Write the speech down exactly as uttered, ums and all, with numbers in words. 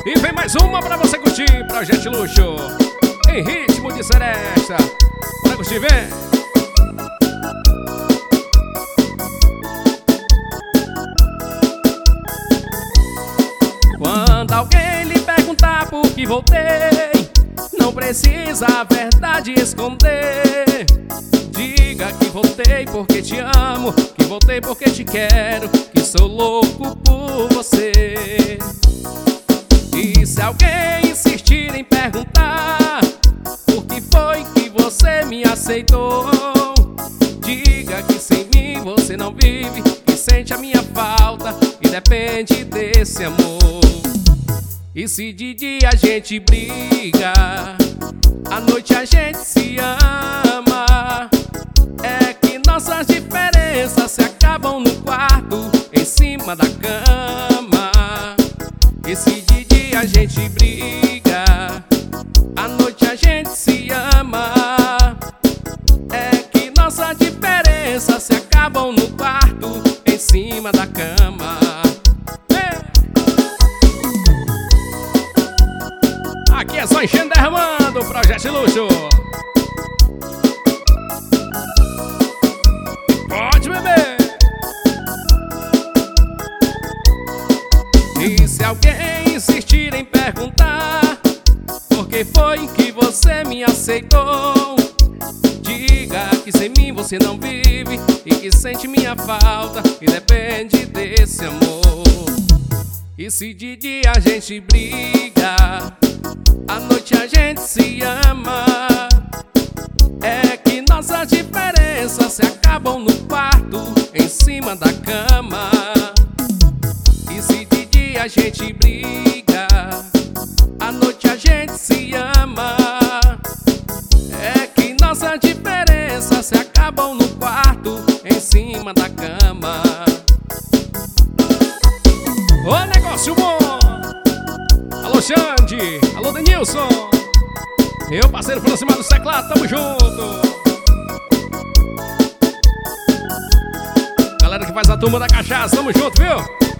E vem mais uma pra você curtir, Projeto Luxo, em ritmo de seresta. Bora curtir, vem! Quando alguém lhe perguntar por que voltei, não precisa a verdade esconder. Diga que voltei porque te amo, que voltei porque te quero, que sou louco por você. E se alguém insistir em perguntar por que foi que você me aceitou, diga que sem mim você não vive, que sente a minha falta e depende desse amor. E se de dia a gente briga, à noite a gente se ama, é que nossas diferenças se acabam no quarto, em cima da cama. E se de dia a gente briga, à noite a gente se ama, é que nossas diferenças se acabam no quarto, em cima da cama. Aqui é só enchendo derramando o Projeto Luxo. Pode beber. E se alguém insistir em perguntar por que foi que você me aceitou, diga que sem mim você não vive e que sente minha falta e depende desse amor. E se de dia a gente briga, à noite a gente se ama, é que nossas diferenças se acabam no quarto, em cima da cama. E se de dia a gente briga, à noite a gente se ama, é que nossas diferenças se acabam no quarto, em cima da cama. Ô negócio bom! Alô Xande, alô Denilson, meu parceiro por cima do teclado, tamo junto. Galera que faz a turma da cachaça, tamo junto, viu?